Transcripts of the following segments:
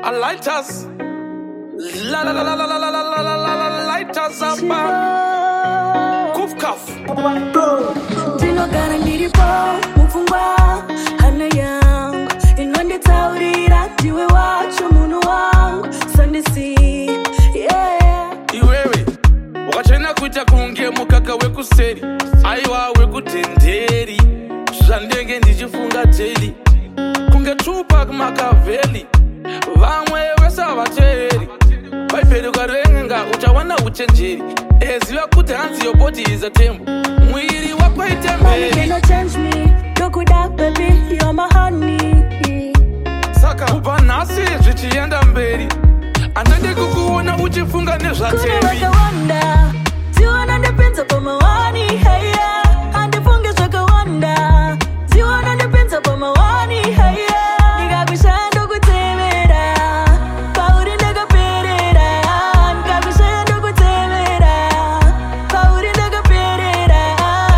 I light us. La la la la la la la la la la la light us up. Kuf kaf. Tino gara niripo mufungwa hana yangu inwende taurira diwe wacho munu wangu sandisi yeah. Iwewe wakachena kuita kunge mukaka wekuseri aiwa wekutenderi zvandenge ndichifunga daily kunge Tupac Makaveli vamwe vesavateri vaiperuka renga uchawana uchenjeri eziva kuti hanzi your body is a temple mwiri wako itemberi. You cannot change me, dokuda baby, you're my honey. Saka kubva nhasi zvichienda mberi handadi kukuona uchifunga nezvateri. Kune wakawanda tiwana ndipinza pamawani hey yeah. Handifunge zvakawanda tiwana ndipinza pamawani hey yeah. Ndikakushanda kutemera pauri ndakaperera ndikakushanda kutemera pauri ndakaperera.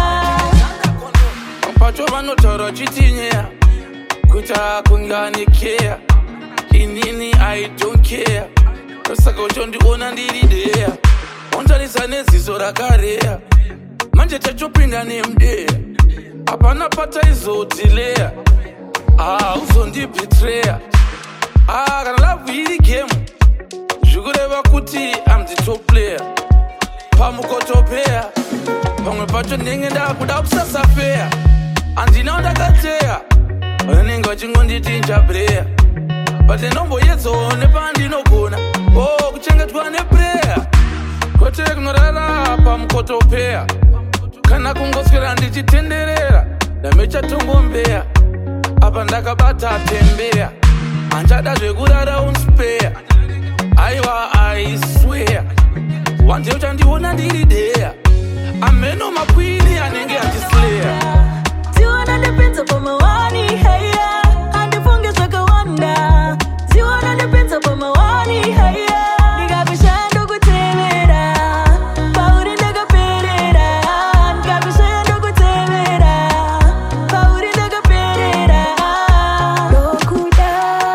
Pacho vanotaura chitinyeya kuita kunganikeya inini I don't care saka uchondiona ndiri deya ontarisa neziso rakareya manje tachopinda nemudeya hapana pataizotileya uzondibetreya kana lavhu iri gemu zvikureva kuti I'm the top player pamukotopeya pamwe pacho ndenge ndakuda kusasafeya handina ndakateya vanenge vachingonditi njabreya but inomboyedzawo nepandinogona kuchengetwa nepreya kwete kunorara pamukotopeya kana kungoswera ndichitenderera ndamechatongombeya apa ndakabata pembeya hanchada zvekurara unspeya aiwa I swear wanje uchandiona ndiri deya ameno makwini anenge achisleya. Tiwana ndipinza pamawani hey yeah. Handifunge zvakawanda tiwana ndipinza pamawani hey yeah. Ndikakushanda kutemera pauri ndakaperera ndikakushanda kutemera pauri ndakaperera. Ndokuda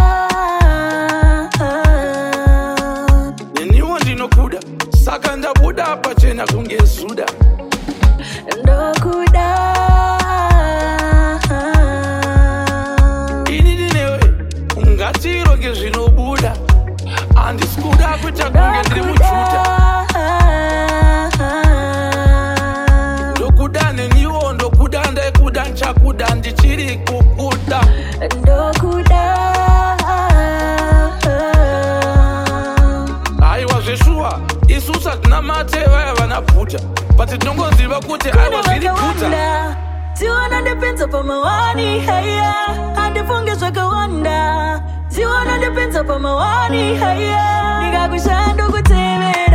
neniwo ndinokuda saka ndabuda pachena kunge zuda. Ndokuda inini newe ungatiroge zvinobuda handisi kuda kuita kunge ndiri mujuda. Ndokuda neniwo ndokuda ndaikuda nchakuda ndichiri kukuda. Ndokuda aiwa zveshuwa isu satina mate vaya vana bhuta but tinongonziva kuti aiwa zviri guta. tiwana ndipinza pamawani hey yeah. Handifunge zvakawanda tiwana ndipinza pamawani hey yeah. Ndikakushanda kutemera